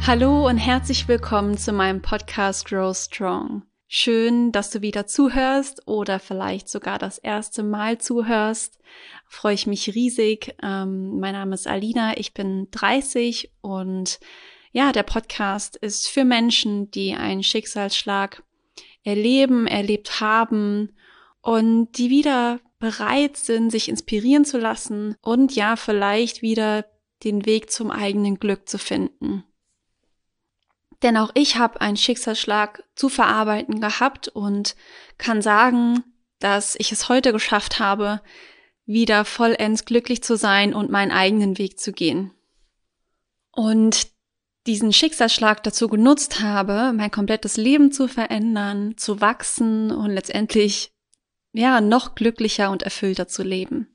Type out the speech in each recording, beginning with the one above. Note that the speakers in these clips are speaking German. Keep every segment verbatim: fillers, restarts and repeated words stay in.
Hallo und herzlich willkommen zu meinem Podcast Grow Strong. Schön, dass du wieder zuhörst oder vielleicht sogar das erste Mal zuhörst. Freue ich mich riesig. Ähm, mein Name ist Alina, ich bin dreißig und ja, der Podcast ist für Menschen, die einen Schicksalsschlag erleben, erlebt haben und die wieder bereit sind, sich inspirieren zu lassen und ja, vielleicht wieder den Weg zum eigenen Glück zu finden. Denn auch ich habe einen Schicksalsschlag zu verarbeiten gehabt und kann sagen, dass ich es heute geschafft habe, wieder vollends glücklich zu sein und meinen eigenen Weg zu gehen. Und diesen Schicksalsschlag dazu genutzt habe, mein komplettes Leben zu verändern, zu wachsen und letztendlich ja noch glücklicher und erfüllter zu leben.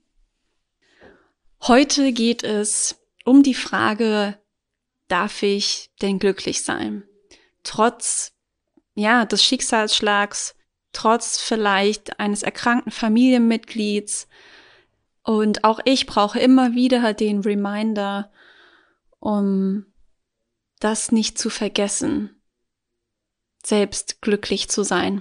Heute geht es um die Frage, darf ich denn glücklich sein? Trotz, ja, des Schicksalsschlags, trotz vielleicht eines erkrankten Familienmitglieds. Und auch ich brauche immer wieder den Reminder, um das nicht zu vergessen, selbst glücklich zu sein.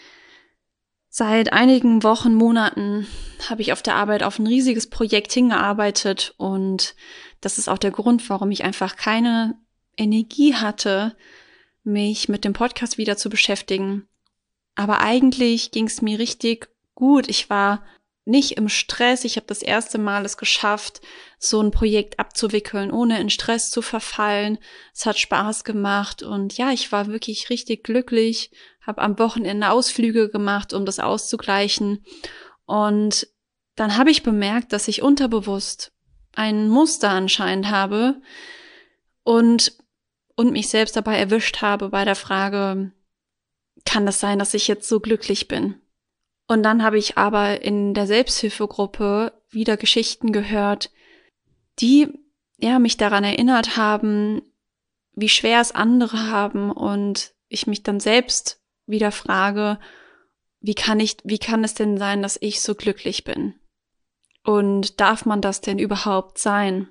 Seit einigen Wochen, Monaten habe ich auf der Arbeit auf ein riesiges Projekt hingearbeitet und das ist auch der Grund, warum ich einfach keine Energie hatte, mich mit dem Podcast wieder zu beschäftigen. Aber eigentlich ging es mir richtig gut. Ich war nicht im Stress. Ich habe das erste Mal es geschafft, so ein Projekt abzuwickeln, ohne in Stress zu verfallen. Es hat Spaß gemacht und ja, ich war wirklich richtig glücklich, habe am Wochenende Ausflüge gemacht, um das auszugleichen. Und dann habe ich bemerkt, dass ich unterbewusst ein Muster anscheinend habe und, und mich selbst dabei erwischt habe bei der Frage, kann das sein, dass ich jetzt so glücklich bin? Und dann habe ich aber in der Selbsthilfegruppe wieder Geschichten gehört, die ja mich daran erinnert haben, wie schwer es andere haben und ich mich dann selbst wieder frage, wie kann ich, wie kann es denn sein, dass ich so glücklich bin? Und darf man das denn überhaupt sein?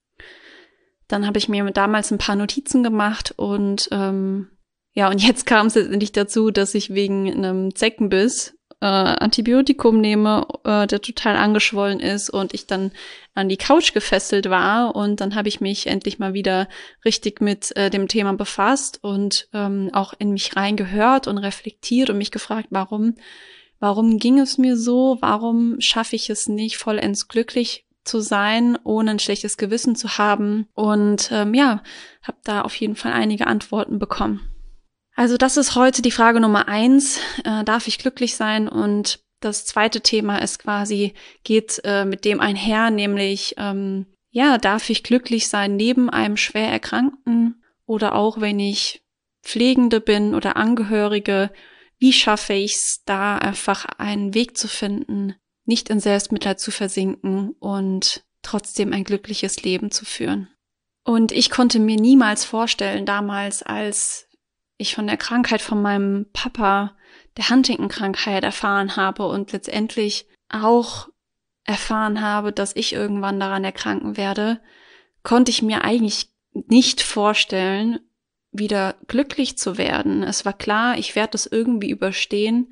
Dann habe ich mir damals ein paar Notizen gemacht und ähm, ja, und jetzt kam es letztendlich dazu, dass ich wegen einem Zeckenbiss äh, Antibiotikum nehme, äh, der total angeschwollen ist und ich dann an die Couch gefesselt war und dann habe ich mich endlich mal wieder richtig mit äh, dem Thema befasst und ähm, auch in mich reingehört und reflektiert und mich gefragt, warum Warum ging es mir so? Warum schaffe ich es nicht, vollends glücklich zu sein, ohne ein schlechtes Gewissen zu haben? Und ähm, ja, habe da auf jeden Fall einige Antworten bekommen. Also das ist heute die Frage Nummer eins. Äh, darf ich glücklich sein? Und das zweite Thema ist quasi, geht äh, mit dem einher, nämlich, ähm, ja, darf ich glücklich sein neben einem schwer Erkrankten oder auch wenn ich Pflegende bin oder Angehörige? Wie schaffe ich es, da einfach einen Weg zu finden, nicht in Selbstmitleid zu versinken und trotzdem ein glückliches Leben zu führen? Und ich konnte mir niemals vorstellen, damals, als ich von der Krankheit von meinem Papa, der Huntington-Krankheit, erfahren habe und letztendlich auch erfahren habe, dass ich irgendwann daran erkranken werde, konnte ich mir eigentlich nicht vorstellen, wieder glücklich zu werden. Es war klar, ich werde das irgendwie überstehen,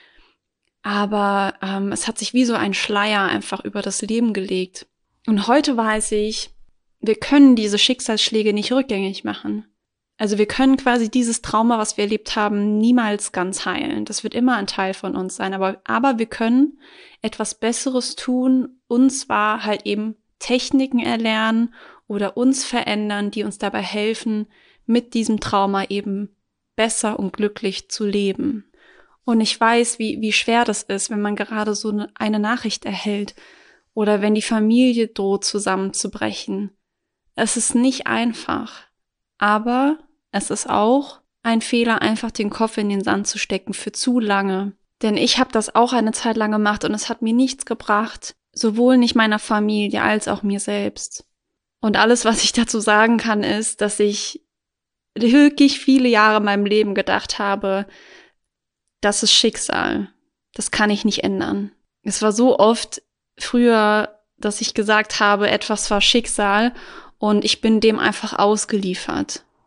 aber ähm, es hat sich wie so ein Schleier einfach über das Leben gelegt. Und heute weiß ich, wir können diese Schicksalsschläge nicht rückgängig machen. Also wir können quasi dieses Trauma, was wir erlebt haben, niemals ganz heilen. Das wird immer ein Teil von uns sein, aber, aber wir können etwas Besseres tun, und zwar halt eben Techniken erlernen oder uns verändern, die uns dabei helfen, mit diesem Trauma eben besser und glücklich zu leben. Und ich weiß, wie, wie schwer das ist, wenn man gerade so eine, eine Nachricht erhält oder wenn die Familie droht zusammenzubrechen. Es ist nicht einfach, aber es ist auch ein Fehler, einfach den Kopf in den Sand zu stecken für zu lange. Denn ich habe das auch eine Zeit lang gemacht und es hat mir nichts gebracht, sowohl nicht meiner Familie als auch mir selbst. Und alles, was ich dazu sagen kann, ist, dass ich wirklich viele Jahre in meinem Leben gedacht habe, das ist Schicksal. Das kann ich nicht ändern. Es war so oft früher, dass ich gesagt habe, etwas war Schicksal und ich bin dem einfach ausgeliefert.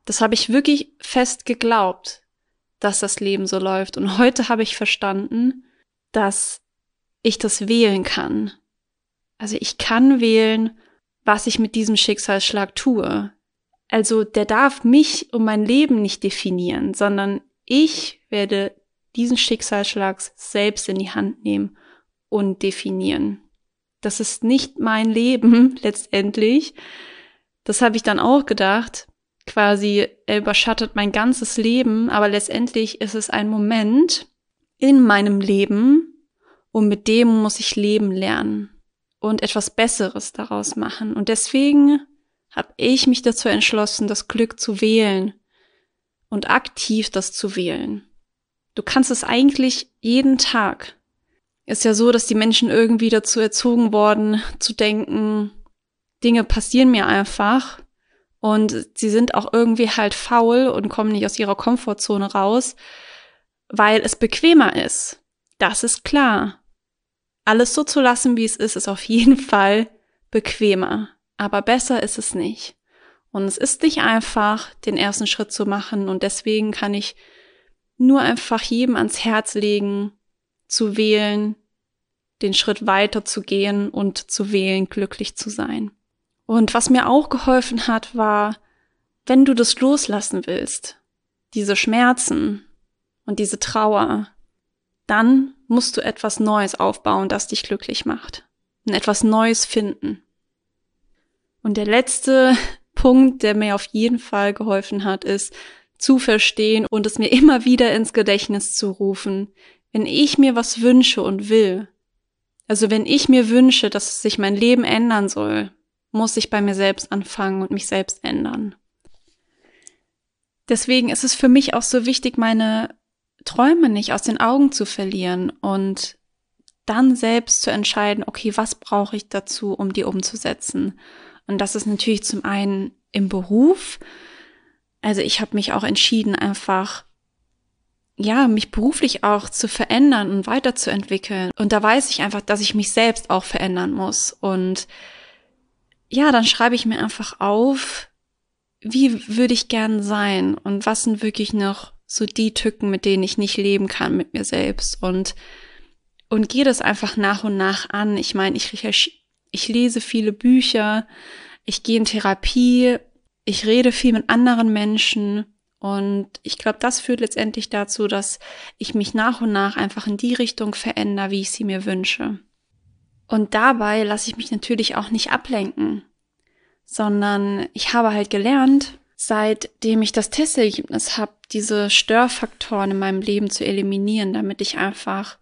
Das habe ich wirklich fest geglaubt, dass das Leben so läuft. Und heute habe ich verstanden, dass ich das wählen kann. Also ich kann wählen, was ich mit diesem Schicksalsschlag tue. Also der darf mich und mein Leben nicht definieren, sondern ich werde diesen Schicksalsschlag selbst in die Hand nehmen und definieren. Das ist nicht mein Leben letztendlich. Das habe ich dann auch gedacht. Quasi, er überschattet mein ganzes Leben, aber letztendlich ist es ein Moment in meinem Leben und mit dem muss ich leben lernen und etwas Besseres daraus machen. Und deswegen habe ich mich dazu entschlossen, das Glück zu wählen und aktiv das zu wählen. Du kannst es eigentlich jeden Tag. Ist ja so, dass die Menschen irgendwie dazu erzogen worden, zu denken, Dinge passieren mir einfach und sie sind auch irgendwie halt faul und kommen nicht aus ihrer Komfortzone raus, weil es bequemer ist. Das ist klar. Alles so zu lassen, wie es ist, ist auf jeden Fall bequemer. Aber besser ist es nicht. Und es ist nicht einfach, den ersten Schritt zu machen. Und deswegen kann ich nur einfach jedem ans Herz legen, zu wählen, den Schritt weiter zu gehen und zu wählen, glücklich zu sein. Und was mir auch geholfen hat, war, wenn du das loslassen willst, diese Schmerzen und diese Trauer, dann musst du etwas Neues aufbauen, das dich glücklich macht. Und etwas Neues finden. Und der letzte Punkt, der mir auf jeden Fall geholfen hat, ist, zu verstehen und es mir immer wieder ins Gedächtnis zu rufen, wenn ich mir was wünsche und will, also wenn ich mir wünsche, dass sich mein Leben ändern soll, muss ich bei mir selbst anfangen und mich selbst ändern. Deswegen ist es für mich auch so wichtig, meine Träume nicht aus den Augen zu verlieren und dann selbst zu entscheiden, okay, was brauche ich dazu, um die umzusetzen? Und das ist natürlich zum einen im Beruf. Also ich habe mich auch entschieden, einfach, ja, mich beruflich auch zu verändern und weiterzuentwickeln. Und da weiß ich einfach, dass ich mich selbst auch verändern muss. Und ja, dann schreibe ich mir einfach auf, wie würde ich gern sein und was sind wirklich noch so die Tücken, mit denen ich nicht leben kann mit mir selbst. Und und gehe das einfach nach und nach an. Ich meine, ich, ich lese viele Bücher, ich gehe in Therapie, ich rede viel mit anderen Menschen und ich glaube, das führt letztendlich dazu, dass ich mich nach und nach einfach in die Richtung verändere, wie ich sie mir wünsche. Und dabei lasse ich mich natürlich auch nicht ablenken, sondern ich habe halt gelernt, seitdem ich das Testergebnis habe, diese Störfaktoren in meinem Leben zu eliminieren, damit ich einfach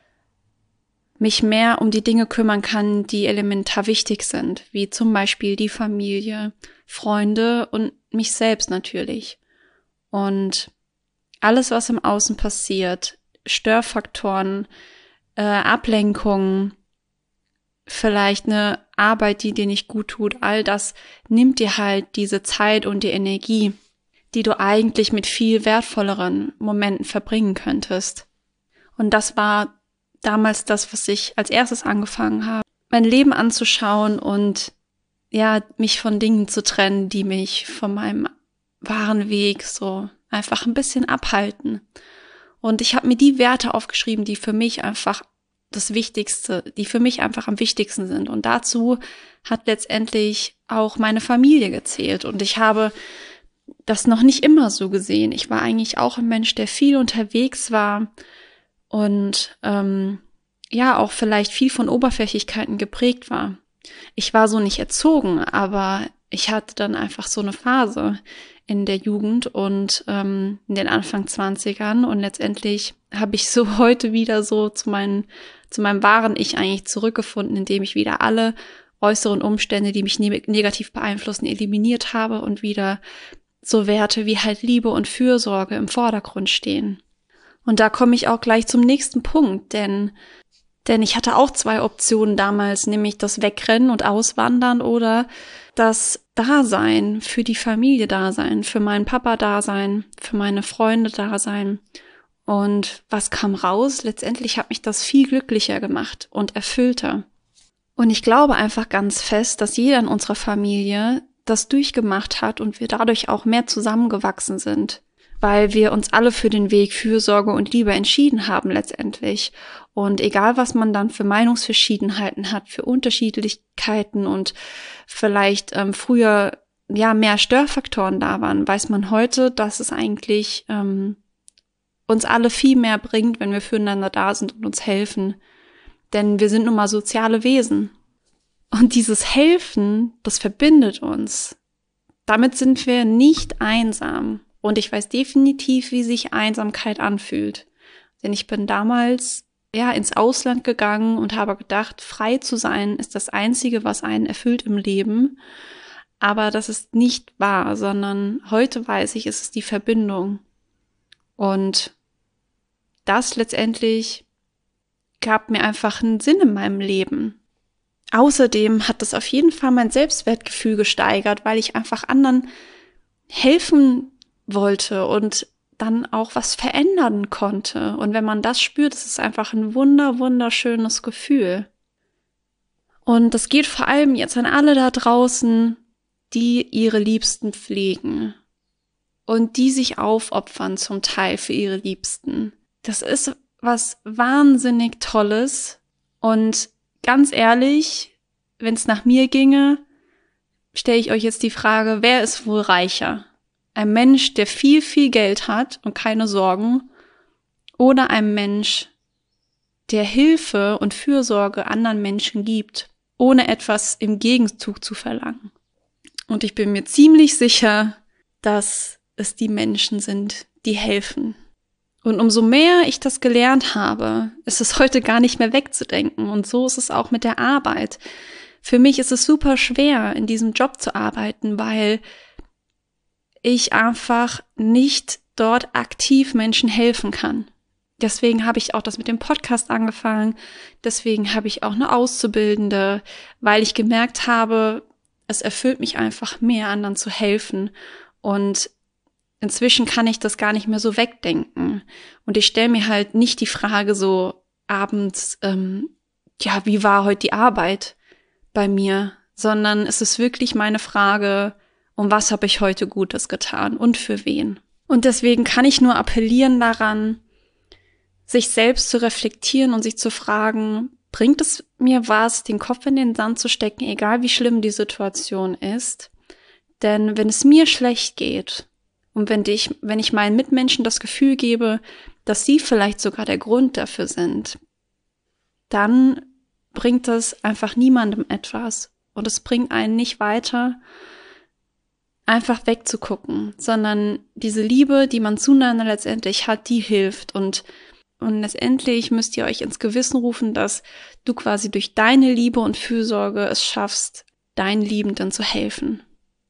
mich mehr um die Dinge kümmern kann, die elementar wichtig sind, wie zum Beispiel die Familie, Freunde und mich selbst natürlich. Und alles, was im Außen passiert, Störfaktoren, äh, Ablenkungen, vielleicht eine Arbeit, die dir nicht gut tut, all das nimmt dir halt diese Zeit und die Energie, die du eigentlich mit viel wertvolleren Momenten verbringen könntest. Und das war damals das, was ich als erstes angefangen habe, mein Leben anzuschauen und ja, mich von Dingen zu trennen, die mich von meinem wahren Weg so einfach ein bisschen abhalten. Und ich habe mir die Werte aufgeschrieben, die für mich einfach das Wichtigste, die für mich einfach am wichtigsten sind. Und dazu hat letztendlich auch meine Familie gezählt. Und ich habe das noch nicht immer so gesehen. Ich war eigentlich auch ein Mensch, der viel unterwegs war und ähm, ja auch vielleicht viel von Oberflächlichkeiten geprägt war. Ich war so nicht erzogen, aber ich hatte dann einfach so eine Phase in der Jugend und ähm, in den Anfang zwanzigern und letztendlich habe ich so heute wieder so zu meinen zu meinem wahren Ich eigentlich zurückgefunden, indem ich wieder alle äußeren Umstände, die mich ne- negativ beeinflussen, eliminiert habe und wieder so Werte wie halt Liebe und Fürsorge im Vordergrund stehen. Und da komme ich auch gleich zum nächsten Punkt, denn denn ich hatte auch zwei Optionen damals, nämlich das Wegrennen und Auswandern oder das Dasein, für die Familie Dasein, für meinen Papa Dasein, für meine Freunde Dasein. Und was kam raus? Letztendlich hat mich das viel glücklicher gemacht und erfüllter. Und ich glaube einfach ganz fest, dass jeder in unserer Familie das durchgemacht hat und wir dadurch auch mehr zusammengewachsen sind, weil wir uns alle für den Weg Fürsorge und Liebe entschieden haben letztendlich. Und egal, was man dann für Meinungsverschiedenheiten hat, für Unterschiedlichkeiten und vielleicht ähm, früher ja mehr Störfaktoren da waren, weiß man heute, dass es eigentlich ähm, uns alle viel mehr bringt, wenn wir füreinander da sind und uns helfen. Denn wir sind nun mal soziale Wesen. Und dieses Helfen, das verbindet uns. Damit sind wir nicht einsam. Und ich weiß definitiv, wie sich Einsamkeit anfühlt. Denn ich bin damals ja ins Ausland gegangen und habe gedacht, frei zu sein ist das Einzige, was einen erfüllt im Leben. Aber das ist nicht wahr, sondern heute weiß ich, es ist die Verbindung. Und das letztendlich gab mir einfach einen Sinn in meinem Leben. Außerdem hat das auf jeden Fall mein Selbstwertgefühl gesteigert, weil ich einfach anderen helfen wollte und dann auch was verändern konnte. Und wenn man das spürt, ist es einfach ein wunder, wunderschönes Gefühl. Und das geht vor allem jetzt an alle da draußen, die ihre Liebsten pflegen und die sich aufopfern zum Teil für ihre Liebsten. Das ist was wahnsinnig Tolles und ganz ehrlich, wenn es nach mir ginge, stelle ich euch jetzt die Frage, wer ist wohl reicher? Ein Mensch, der viel, viel Geld hat und keine Sorgen, oder ein Mensch, der Hilfe und Fürsorge anderen Menschen gibt, ohne etwas im Gegenzug zu verlangen. Und ich bin mir ziemlich sicher, dass es die Menschen sind, die helfen. Und umso mehr ich das gelernt habe, ist es heute gar nicht mehr wegzudenken. Und so ist es auch mit der Arbeit. Für mich ist es super schwer, in diesem Job zu arbeiten, weil ich einfach nicht dort aktiv Menschen helfen kann. Deswegen habe ich auch das mit dem Podcast angefangen. Deswegen habe ich auch eine Auszubildende, weil ich gemerkt habe, es erfüllt mich einfach mehr, anderen zu helfen. Und inzwischen kann ich das gar nicht mehr so wegdenken. Und ich stelle mir halt nicht die Frage so abends, ähm, ja, wie war heute die Arbeit bei mir? Sondern es ist wirklich meine Frage, um was habe ich heute Gutes getan und für wen? Und deswegen kann ich nur appellieren daran, sich selbst zu reflektieren und sich zu fragen, bringt es mir was, den Kopf in den Sand zu stecken, egal wie schlimm die Situation ist? Denn wenn es mir schlecht geht und wenn ich, wenn ich meinen Mitmenschen das Gefühl gebe, dass sie vielleicht sogar der Grund dafür sind, dann bringt das einfach niemandem etwas. Und es bringt einen nicht weiter, einfach wegzugucken, sondern diese Liebe, die man zueinander letztendlich hat, die hilft. Und, und letztendlich müsst ihr euch ins Gewissen rufen, dass du quasi durch deine Liebe und Fürsorge es schaffst, deinen Liebenden zu helfen.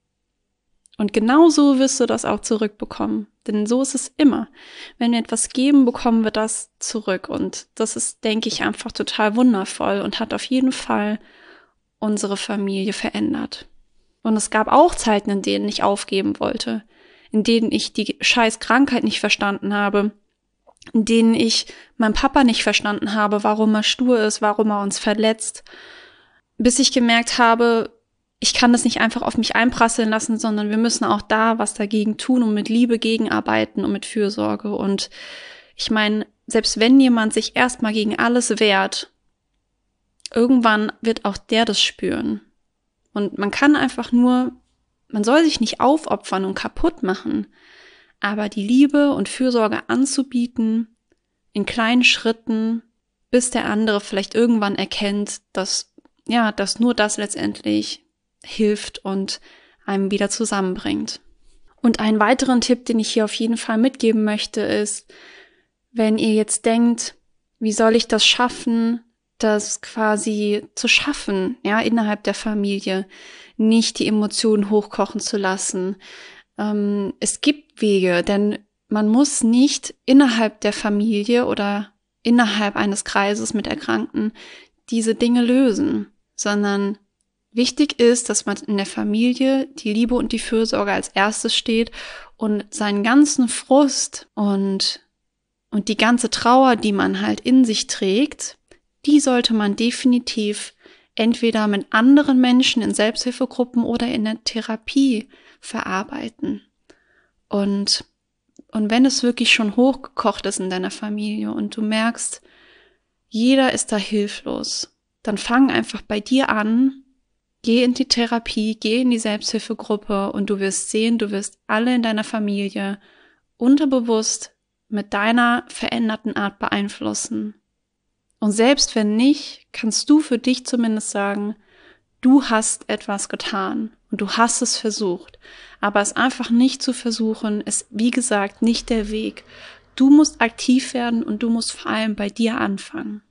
Und genau so wirst du das auch zurückbekommen. Denn so ist es immer. Wenn wir etwas geben, bekommen wir das zurück. Und das ist, denke ich, einfach total wundervoll und hat auf jeden Fall unsere Familie verändert. Und es gab auch Zeiten, in denen ich aufgeben wollte, in denen ich die scheiß Krankheit nicht verstanden habe, in denen ich meinen Papa nicht verstanden habe, warum er stur ist, warum er uns verletzt, bis ich gemerkt habe, ich kann das nicht einfach auf mich einprasseln lassen, sondern wir müssen auch da was dagegen tun und mit Liebe gegenarbeiten und mit Fürsorge. Und ich meine, selbst wenn jemand sich erstmal gegen alles wehrt, irgendwann wird auch der das spüren. Und man kann einfach nur, man soll sich nicht aufopfern und kaputt machen, aber die Liebe und Fürsorge anzubieten, in kleinen Schritten, bis der andere vielleicht irgendwann erkennt, dass, ja, dass nur das letztendlich hilft und einem wieder zusammenbringt. Und einen weiteren Tipp, den ich hier auf jeden Fall mitgeben möchte, ist, wenn ihr jetzt denkt, wie soll ich das schaffen, das quasi zu schaffen, ja, innerhalb der Familie, nicht die Emotionen hochkochen zu lassen. Ähm, es gibt Wege, denn man muss nicht innerhalb der Familie oder innerhalb eines Kreises mit Erkrankten diese Dinge lösen, sondern wichtig ist, dass man in der Familie die Liebe und die Fürsorge als erstes steht und seinen ganzen Frust und, und die ganze Trauer, die man halt in sich trägt, die sollte man definitiv entweder mit anderen Menschen in Selbsthilfegruppen oder in der Therapie verarbeiten. Und, und wenn es wirklich schon hochgekocht ist in deiner Familie und du merkst, jeder ist da hilflos, dann fang einfach bei dir an, geh in die Therapie, geh in die Selbsthilfegruppe und du wirst sehen, du wirst alle in deiner Familie unterbewusst mit deiner veränderten Art beeinflussen. Und selbst wenn nicht, kannst du für dich zumindest sagen, du hast etwas getan und du hast es versucht. Aber es einfach nicht zu versuchen, ist, wie gesagt, nicht der Weg. Du musst aktiv werden und du musst vor allem bei dir anfangen.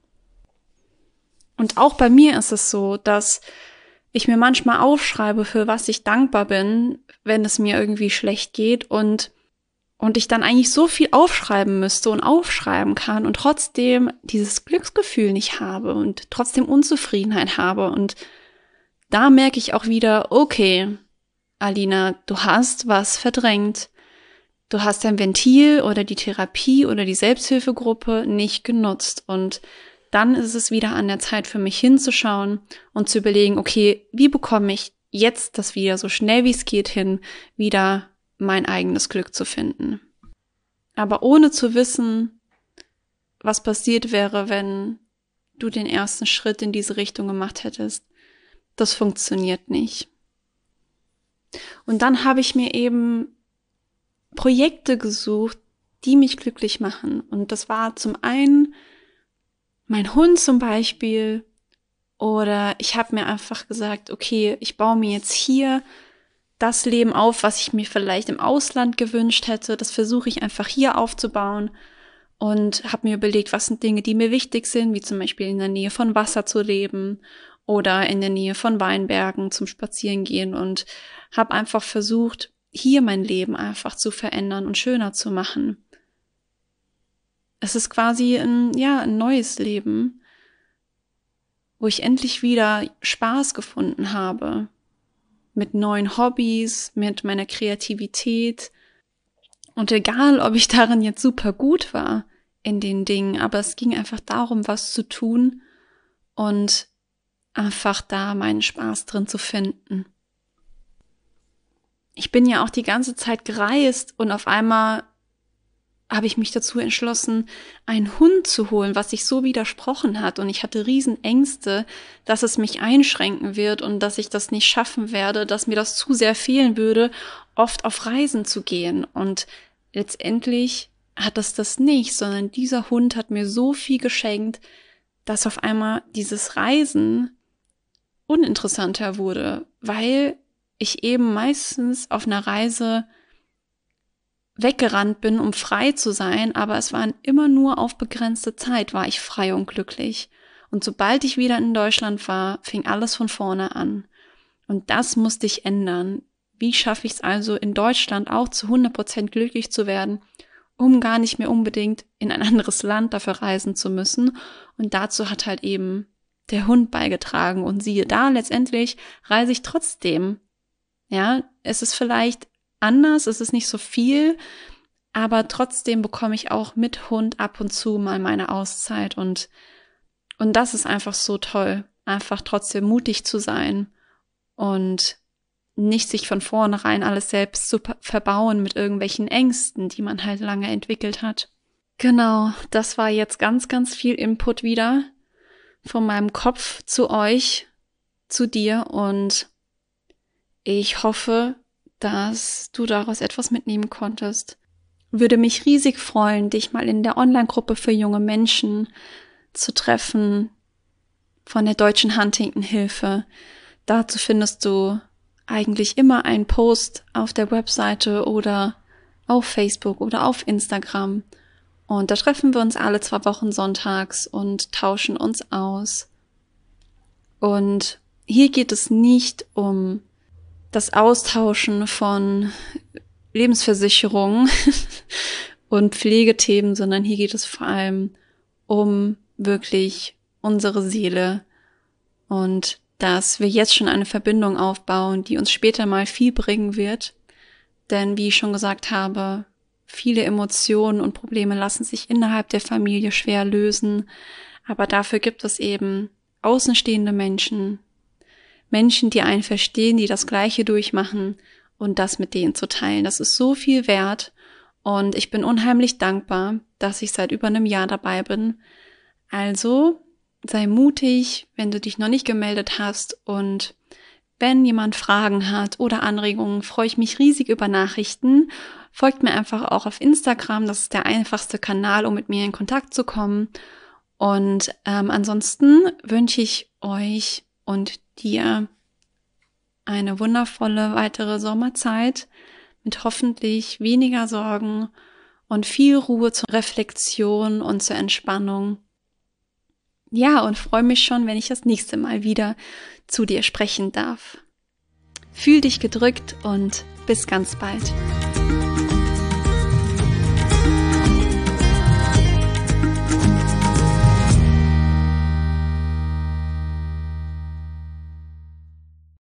Und auch bei mir ist es so, dass ich mir manchmal aufschreibe, für was ich dankbar bin, wenn es mir irgendwie schlecht geht und Und ich dann eigentlich so viel aufschreiben müsste und aufschreiben kann und trotzdem dieses Glücksgefühl nicht habe und trotzdem Unzufriedenheit habe. Und da merke ich auch wieder, okay, Alina, du hast was verdrängt. Du hast dein Ventil oder die Therapie oder die Selbsthilfegruppe nicht genutzt. Und dann ist es wieder an der Zeit für mich hinzuschauen und zu überlegen, okay, wie bekomme ich jetzt das wieder so schnell wie es geht hin, wieder mein eigenes Glück zu finden. Aber ohne zu wissen, was passiert wäre, wenn du den ersten Schritt in diese Richtung gemacht hättest, das funktioniert nicht. Und dann habe ich mir eben Projekte gesucht, die mich glücklich machen. Und das war zum einen mein Hund zum Beispiel, oder ich habe mir einfach gesagt, okay, ich baue mir jetzt hier das Leben auf, was ich mir vielleicht im Ausland gewünscht hätte. Das versuche ich einfach hier aufzubauen und habe mir überlegt, was sind Dinge, die mir wichtig sind, wie zum Beispiel in der Nähe von Wasser zu leben oder in der Nähe von Weinbergen zum Spazierengehen und habe einfach versucht, hier mein Leben einfach zu verändern und schöner zu machen. Es ist quasi ein, ja, ein neues Leben, wo ich endlich wieder Spaß gefunden habe. Mit neuen Hobbys, mit meiner Kreativität. Und egal, ob ich darin jetzt super gut war in den Dingen, aber es ging einfach darum, was zu tun und einfach da meinen Spaß drin zu finden. Ich bin ja auch die ganze Zeit gereist und auf einmal habe ich mich dazu entschlossen, einen Hund zu holen, was sich so widersprochen hat. Und ich hatte riesen Ängste, dass es mich einschränken wird und dass ich das nicht schaffen werde, dass mir das zu sehr fehlen würde, oft auf Reisen zu gehen. Und letztendlich hat es das nicht, sondern dieser Hund hat mir so viel geschenkt, dass auf einmal dieses Reisen uninteressanter wurde, weil ich eben meistens auf einer Reise weggerannt bin, um frei zu sein, aber es waren immer nur auf begrenzte Zeit, war ich frei und glücklich. Und sobald ich wieder in Deutschland war, fing alles von vorne an. Und das musste ich ändern. Wie schaffe ich es also, in Deutschland auch zu hundert Prozent glücklich zu werden, um gar nicht mehr unbedingt in ein anderes Land dafür reisen zu müssen? Und dazu hat halt eben der Hund beigetragen. Und siehe da, letztendlich reise ich trotzdem. Ja, es ist vielleicht anders, es ist nicht so viel, aber trotzdem bekomme ich auch mit Hund ab und zu mal meine Auszeit und und das ist einfach so toll, einfach trotzdem mutig zu sein und nicht sich von vornherein alles selbst zu verbauen mit irgendwelchen Ängsten, die man halt lange entwickelt hat. Genau, das war jetzt ganz, ganz viel Input wieder von meinem Kopf zu euch, zu dir und ich hoffe, dass du daraus etwas mitnehmen konntest. Würde mich riesig freuen, dich mal in der Online-Gruppe für junge Menschen zu treffen von der Deutschen Huntington-Hilfe. Dazu findest du eigentlich immer einen Post auf der Webseite oder auf Facebook oder auf Instagram. Und da treffen wir uns alle zwei Wochen sonntags und tauschen uns aus. Und hier geht es nicht um das Austauschen von Lebensversicherungen und Pflegethemen, sondern hier geht es vor allem um wirklich unsere Seele und dass wir jetzt schon eine Verbindung aufbauen, die uns später mal viel bringen wird. Denn wie ich schon gesagt habe, viele Emotionen und Probleme lassen sich innerhalb der Familie schwer lösen, aber dafür gibt es eben außenstehende Menschen, Menschen, die einen verstehen, die das Gleiche durchmachen und das mit denen zu teilen. Das ist so viel wert und ich bin unheimlich dankbar, dass ich seit über einem Jahr dabei bin. Also sei mutig, wenn du dich noch nicht gemeldet hast, und wenn jemand Fragen hat oder Anregungen, freue ich mich riesig über Nachrichten. Folgt mir einfach auch auf Instagram, das ist der einfachste Kanal, um mit mir in Kontakt zu kommen. Und ähm, ansonsten wünsche ich euch und dir eine wundervolle weitere Sommerzeit mit hoffentlich weniger Sorgen und viel Ruhe zur Reflexion und zur Entspannung. Ja, und freue mich schon, wenn ich das nächste Mal wieder zu dir sprechen darf. Fühl dich gedrückt und bis ganz bald.